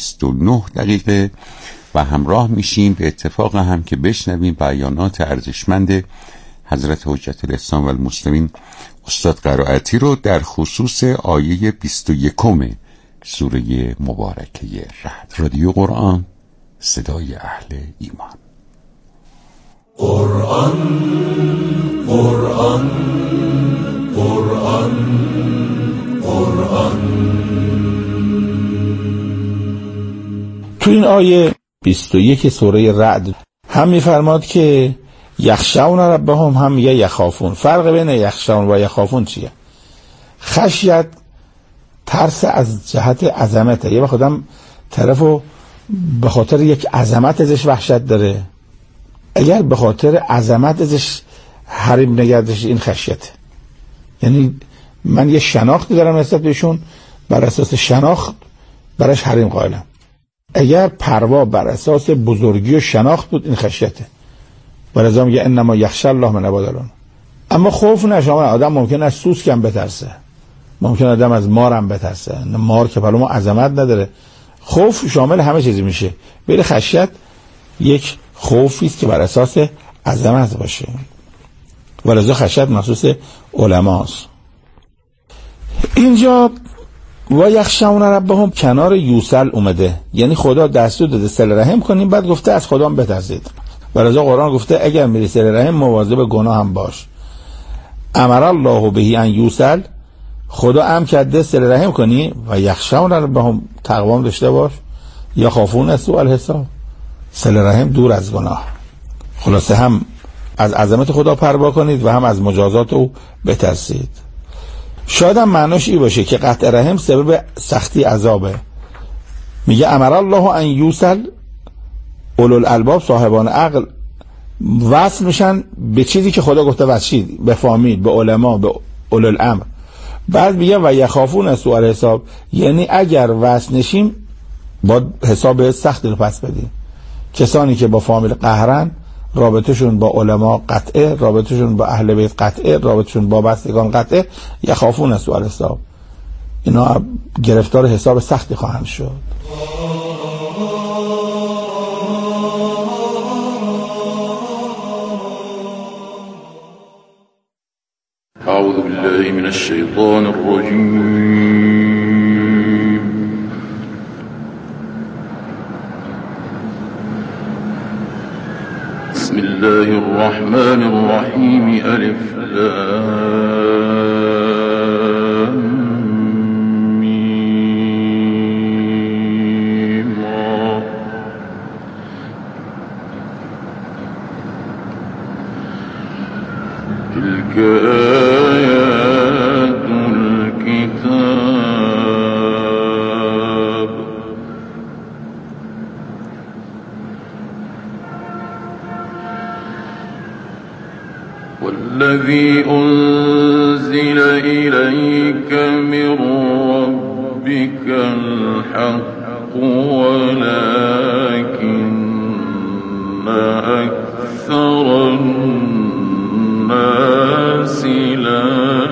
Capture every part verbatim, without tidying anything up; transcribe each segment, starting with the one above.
بیست و نه دقیقه و همراه میشیم به اتفاق هم که بشنویم بیانات ارزشمند حضرت حجت الاسلام و المسلمین استاد قرائتی رو در خصوص آیه بیست و یکم سوره مبارکه رعد. رادیو قرآن، صدای اهل ایمان. قرآن قرآن قرآن قرآن. تو این آیه بیست و یک سوره رعد هم میفرماد که یخشون ربهم، هم میگه یخافون. فرق بین یخشون و یخافون چیه؟ خشیت ترس از جهت عظمته. یه وقت آدم طرفو به خاطر یک عظمت ازش وحشت داره، اگر به خاطر عظمت ازش حریم نگردش، این خشیته. یعنی من یه شناختی دارم نسبت بهشون، بر اساس شناخت برش حریم قائلم. اگر پروا بر اساس بزرگی و شناخت بود، این خشیته. ولذا میگه انما یخشی الله من عباده. اما خوف نه. شما آدم ممکن است سوسک هم بترسه، ممکن آدم از مار هم بترسه. مار که پلو ما عظمت نداره. خوف شامل همه چیزی میشه، ولی خشیت یک خوفی است که بر اساس عظمت باشه. ولذا خشیت مخصوص علماست. اینجا و یخشون ربهم کنار یوسل اومده، یعنی خدا دستور داده صله رحم کنیم، بعد گفته از خدا هم بترسید. ولذا قرآن گفته اگر میری صله رحم مواظب گناه هم باش. امر الله به ان یوسل، خدا امر کرده صله رحم کنی. و یخشون ربهم، تقوا داشته باش. یا خافون سوء الحساب، صله رحم دور از گناه. خلاصه هم از عظمت خدا پروا کنید و هم از مجازات او بترسید. شاید هم معناش ای باشه که قطع رحم سبب سختی عذابه. میگه امر الله ان یوسل اولو الالباب، صاحبان عقل وصل میشن به چیزی که خدا گفته وصلید، به فامیل، به علما، به اولو الامر. بعد میگه و یخافون سوء الحساب، یعنی اگر وصل نشیم با حساب سختی رو پس بدیم. کسانی که با فامیل قهرن، رابطهشون با علما قطعه، رابطهشون با اهل بیت قطعه، رابطهشون با بستگان قطعه. یخافون سوء الحساب، اینا گرفتار حساب سختی خواهند شد. اعوذ بالله من الشیطان الرجیم. بسم الله الرحمن الرحیم. الف لام میم. تلك آیات الكتاب والذي أنزل إليك من ربك الحق ولكن أكثر الناس لا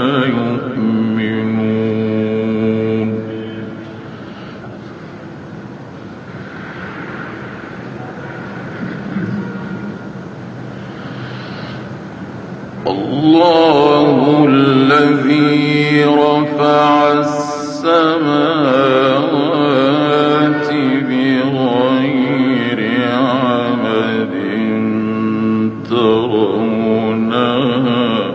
يؤمنون. الله الذي رفع السماوات بغير عمد ترونها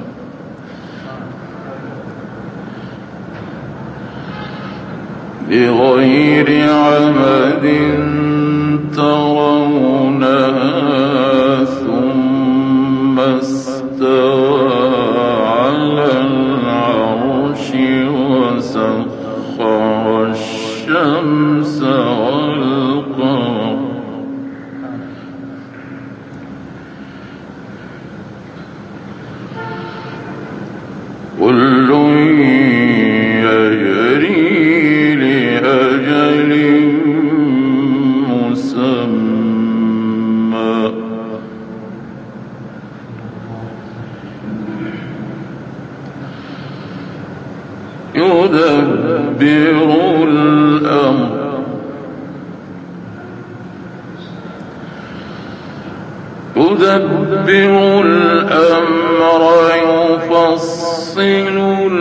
بغير عمد ترونها ثم استوى على العرش وسخر الشمس والقمر كل يجري لأجل مسمى يدبر الأمر يدبر الأمر يفصل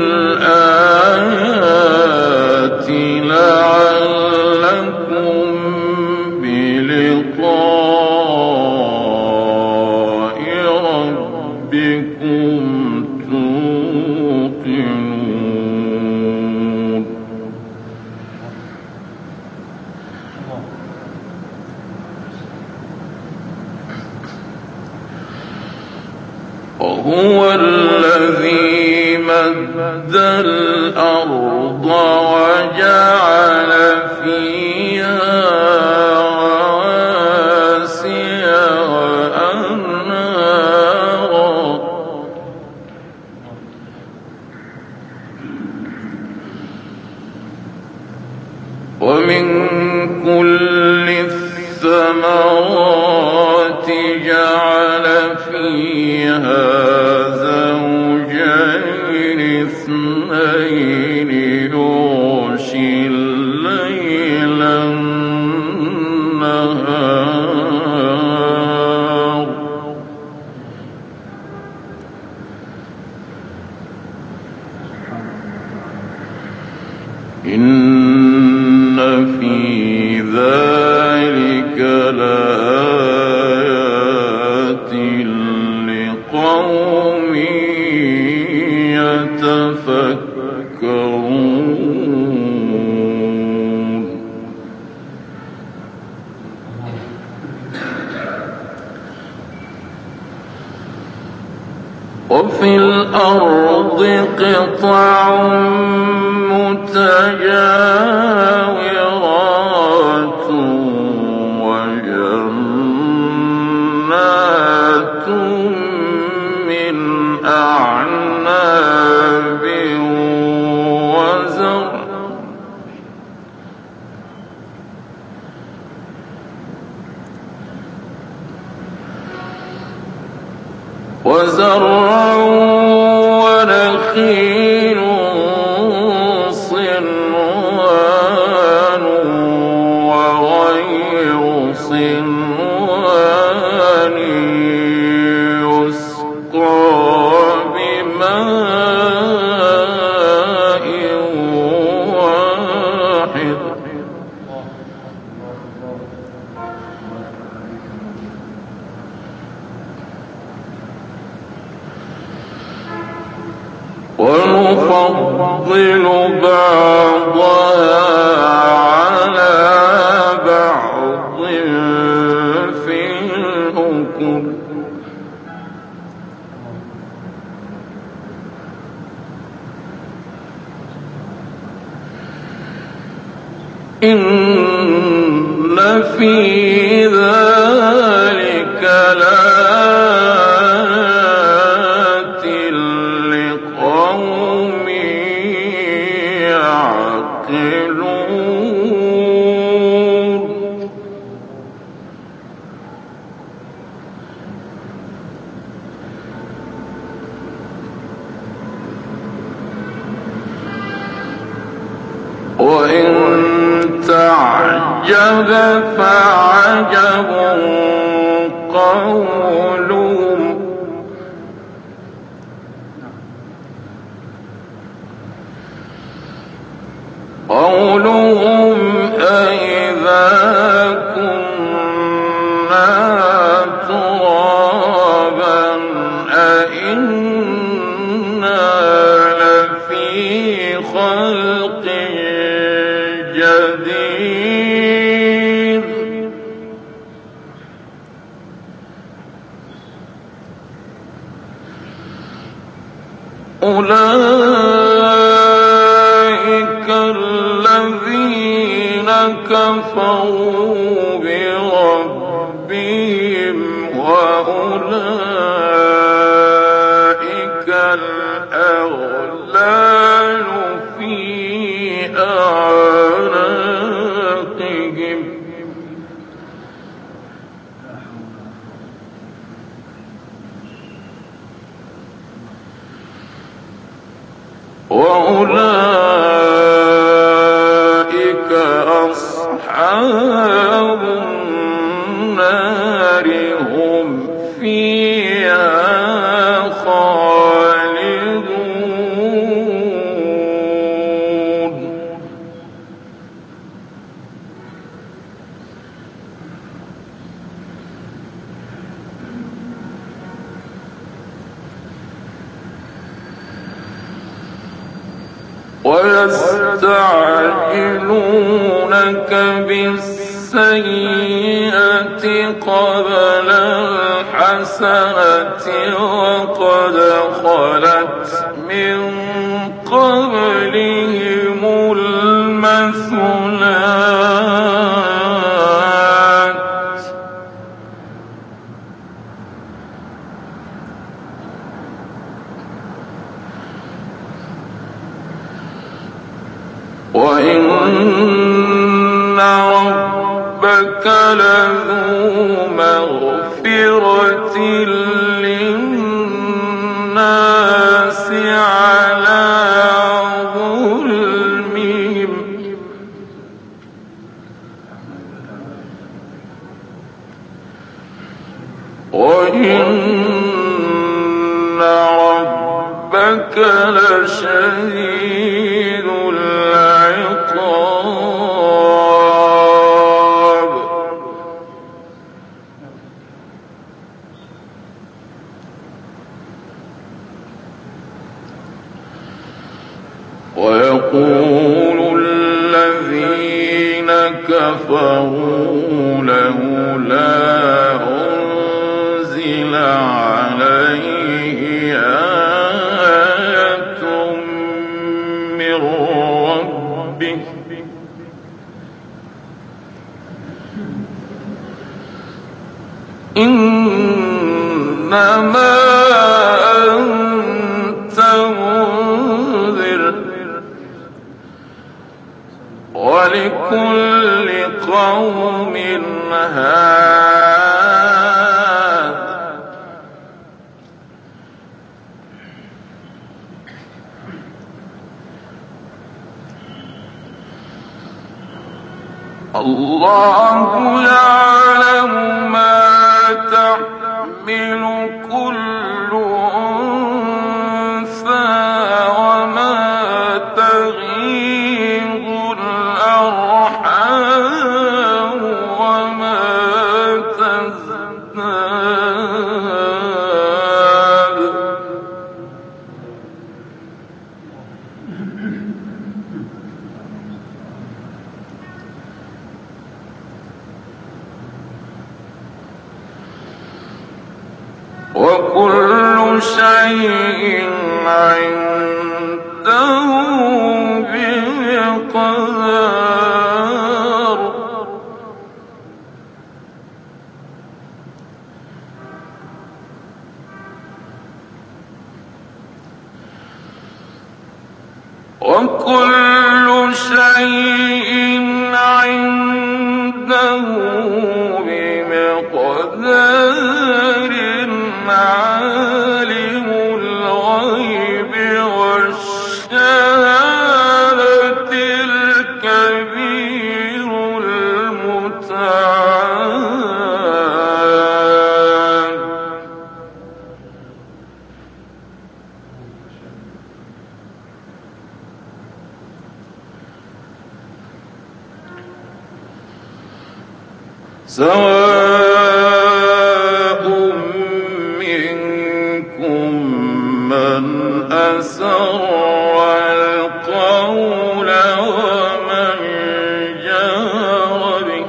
الآيات لعلكم بلقاء ربكم توقنون. وهو الذي مد الأرض وجعل فيها رواسي وأنهارا ومن كل الثمرات جعل فيها زوجين اثنين يغشي الليل النهار إن في ذلك لآيات لقوم يتفكرون. وفي الأرض قطع متجاورات وجنات من أعناب وزرع وزرع ونخيل صنوان وغير صنوان يسقى بماء واحد ونفضل بعضها على بعض في الحكم إن في ذلك لآيات لقوم يعقلون. وإن تعجب فعجب قولهم قولهم أإذا كنا ترابا أإنا لفي خلق جديد. أولئك الذين كفروا بربهم وأولئك الأغلال في أعناقهم وأولئك أصحاب النار هم ويستعجلونك بالسيئة قبل الحسنة وقد خلت من قبلهم المثلات وإن ربك لذو مغفرة للناس على ظلمهم وإن ربك لشديد العقاب ويقول الذين كفروا لولا أنزل عليه آية من ربه إنما أنت منذر ولكل قوم هاد الله يعلم ما تحمل كل أنثى وما تغيض الأرحام وما تزداد وكل شيء عنده بمقدار وكل شيء عنده بمقدار عالم الغيب والشهادة الكبير المتعال سواء منكم من أسر القول ومن جهر به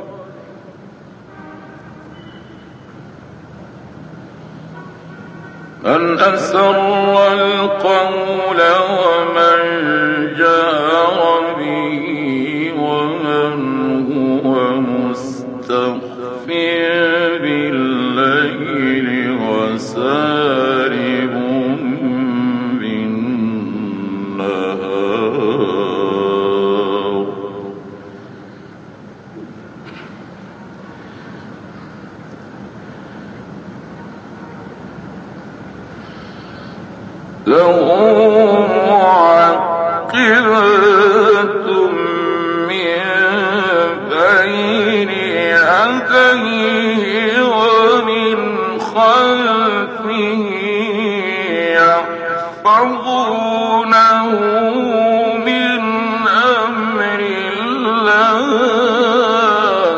من أسر القول ومن جهر به ومن هو مستخف بالليل وسارب بالنهار له معقبات من بين يديه ومن خلفه يحفظونه من أمر الله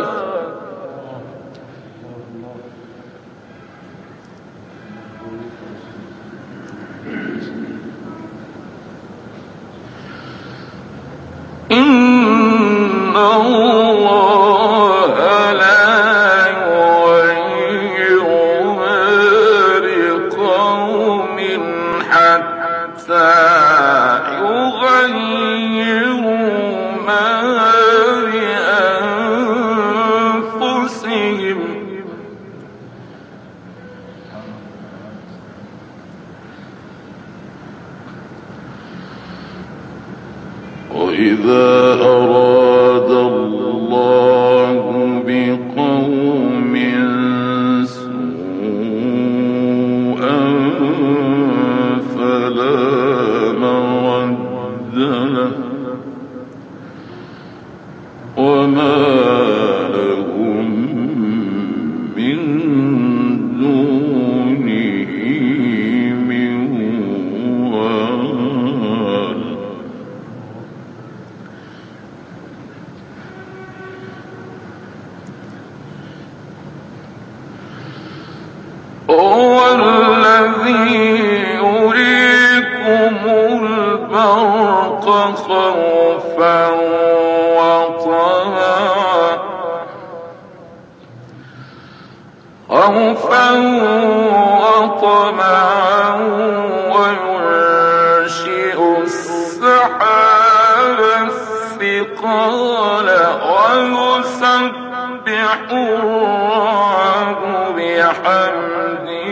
إذا أراد الله بقوم سوءا فلا مرد له وما لهم من دونه من وال هو الذي يريكم البرق خوفا وطمعا خوفا وطمعا وينشئ السحاب الثقال ويسبح الرعد بحمده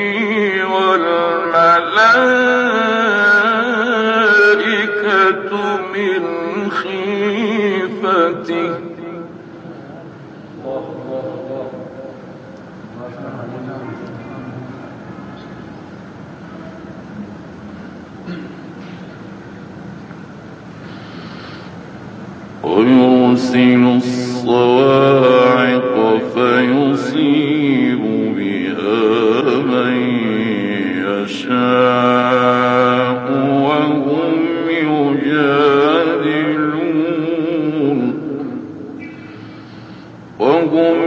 والملائكة من خيفته ويرسل الصواعق فيصيب بها من يشاء وهم يجادلون وهم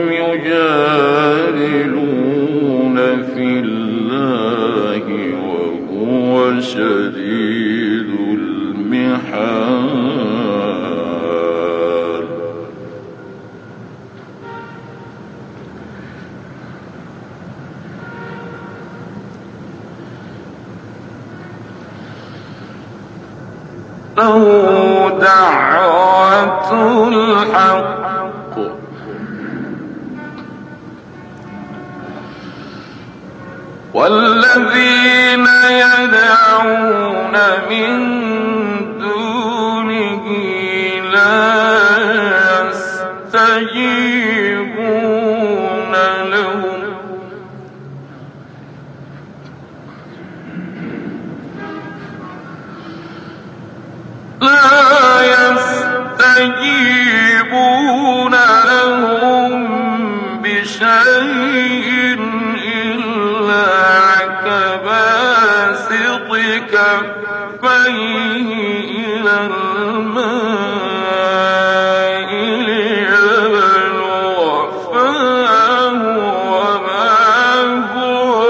يجادلون في الله وهو شديد المحال. له دعوة الحق والذين يدعون من دونه لا يستجيبون لهم لا يستجيبون لهم بشيء إلا كباسط كفيه إلى الماء ليبلغ فاه وما هو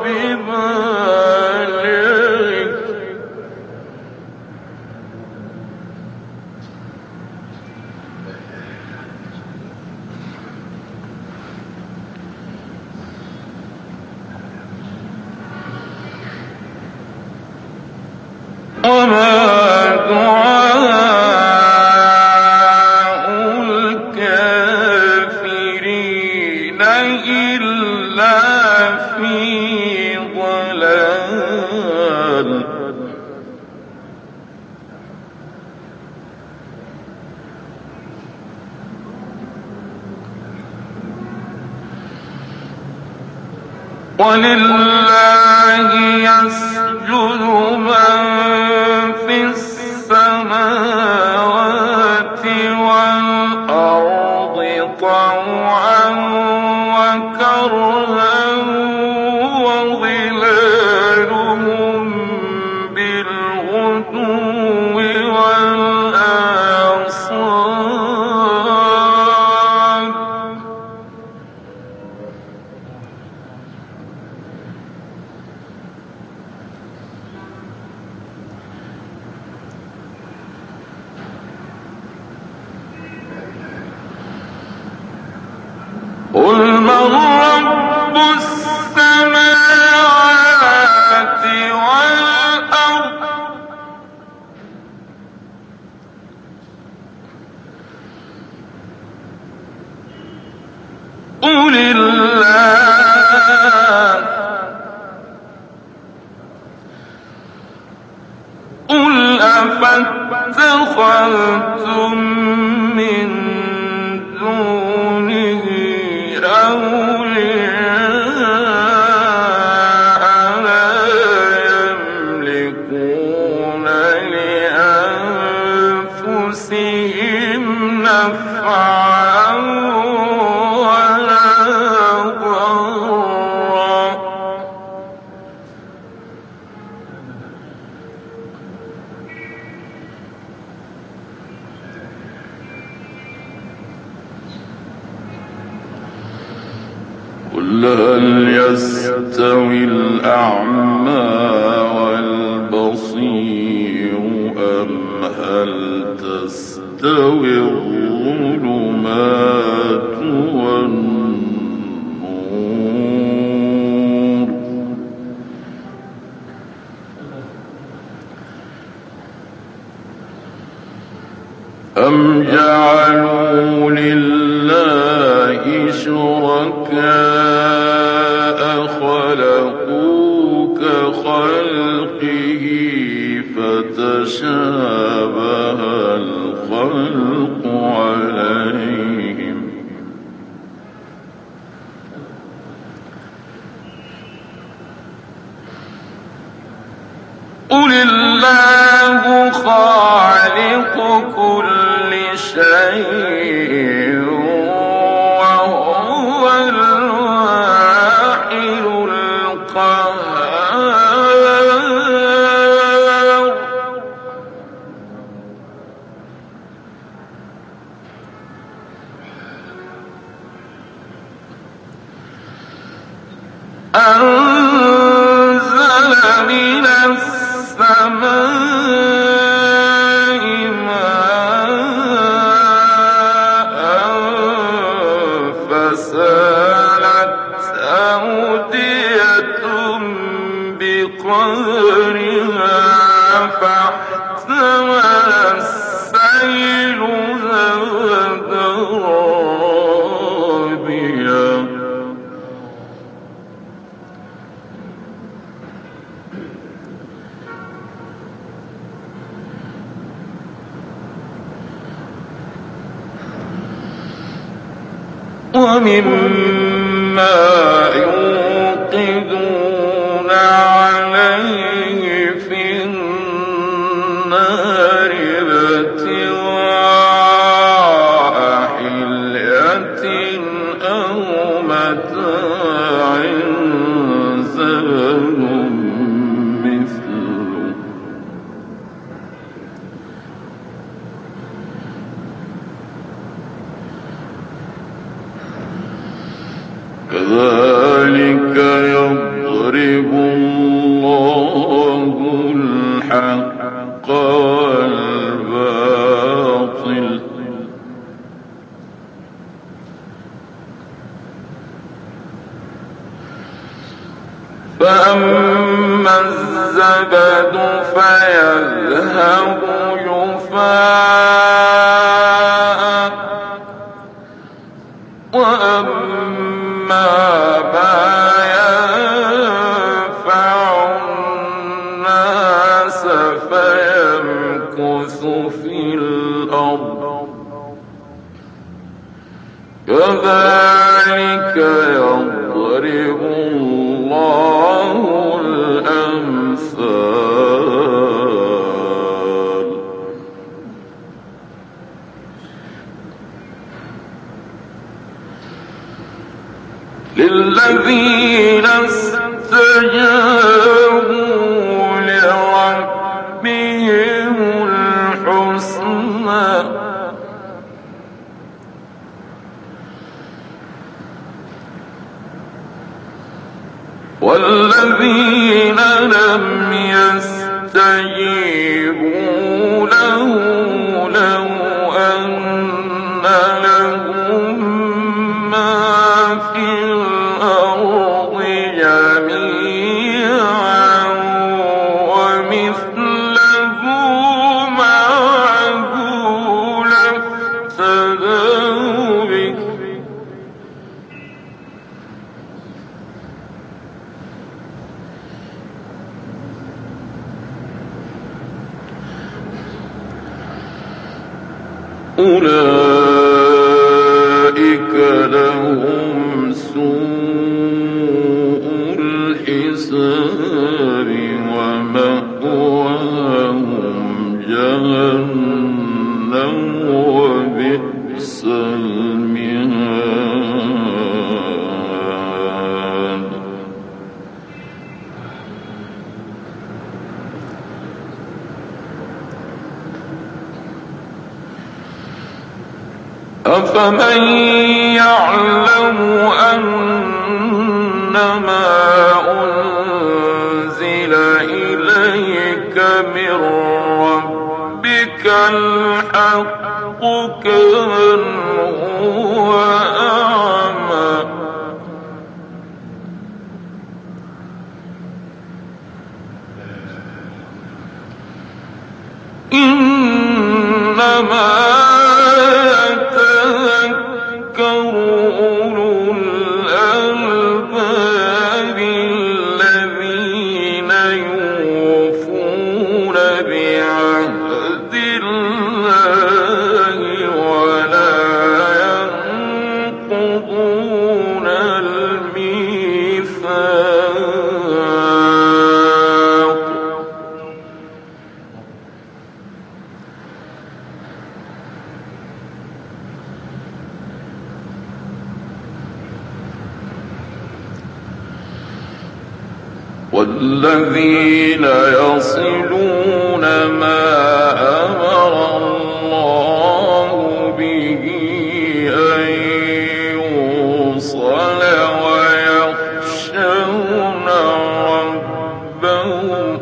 ببالغه وما دعاء الكافرين إلا في ضلال. ولله يسجد من في السماوات والأرض طوعا وكرها وظلالهم بالغدو والآصال. قل من رب السماوات والأرض قل الله قل أفتأتون اتخذتم من دونه أولياء لا يملكون لأنفسهم نفعا ولا ضرا قل هل يستوي الأعمى والبصير أم هل تستوي الظلمات والنور أم جعلوا لله شركاء خلقوا كخلقه فتشابه الخلق عليهم قل الله خالق كل شيء وهو الواحد القهار أنزل من السماء ماء فسالت أودية بقدرها فاحتمل السيل زبدا رابيا ومما يوقدون عليه في النار ابتغاء حلية أو متاع زبد مثله كذلك يضرب الله الحق والباطل فأما الزبد فيذهب جفاء وأما ما ينفع الناس فيمكث في الأرض كذلك يضرب الله الأمثال للذين استجابوا لربهم الحسنى والذين لم يستجيبوا له لو أن لهم ما في الأرض جميعا ومثله معه لافتدوا به لهم سوء الحساب ومأواهم جهنم وبئس المهاد. أفمن يعلم أنما أنزل إليك من ربك الحق كمن هو أعمى إنما والذين يصلون ما أمر الله به أن يوصل ويخشون ربهم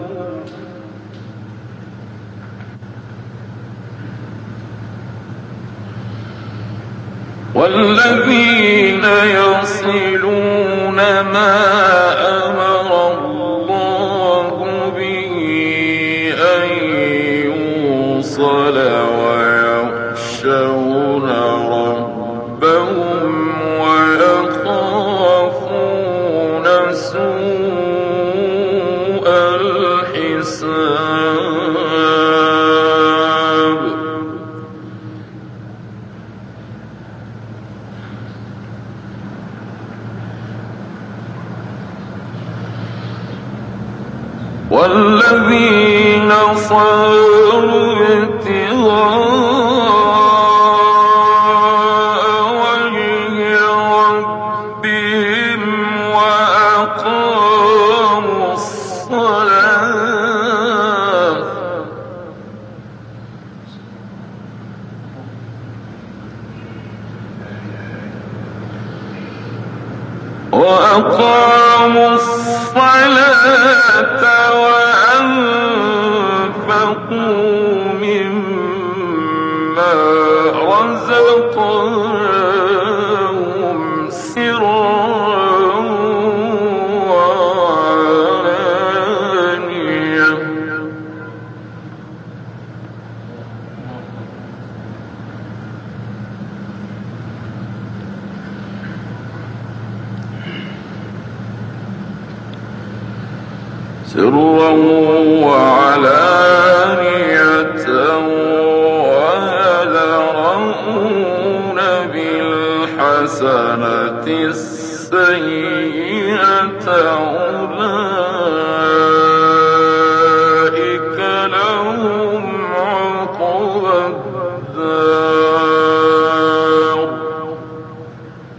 والذين يصلون ما أمر الله به أن يوصل ويخشون ربهم ويخافون سوء الحساب. والذين صاروا ابتغاء وجه ربهم وأقاموا الصلاة وأقاموا الصلاة وأنفقوا مما رزقناهم سرا وعلانية سرا وعلانية ويدرؤون بالحسنة السيئة أولئك